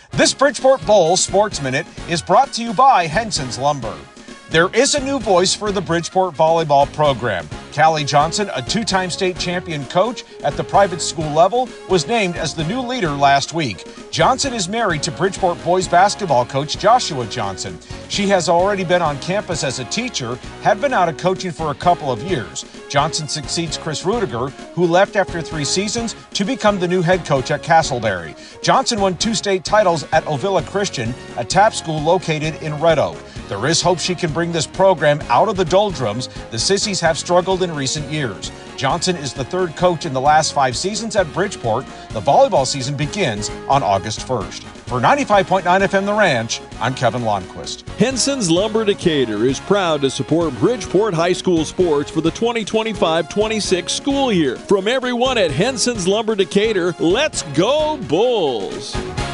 This Bridgeport Bowl Sports Minute is brought to you by Henson's Lumber. There is a new voice for the Bridgeport volleyball program. Callie Johnson, a two-time state champion coach at the private school level, was named as the new leader last week. Johnson is married to Bridgeport boys basketball coach Joshua Johnson. She has already been on campus as a teacher, had been out of coaching for a couple of years. Johnson succeeds Chris Rudiger, who left after 3 seasons, to become the new head coach at Castleberry. Johnson won 2 state titles at Ovilla Christian, a tap school located in Red Oak. There is hope she can bring this program out of the doldrums. The Sissies have struggled in recent years. Johnson is the 3rd coach in the last 5 seasons at Bridgeport. The volleyball season begins on August 1st. For 95.9 FM The Ranch, I'm Kevin Lonnquist. Henson's Lumber Decatur is proud to support Bridgeport High School sports for the 2025-26 school year. From everyone at Henson's Lumber Decatur, let's go Bulls!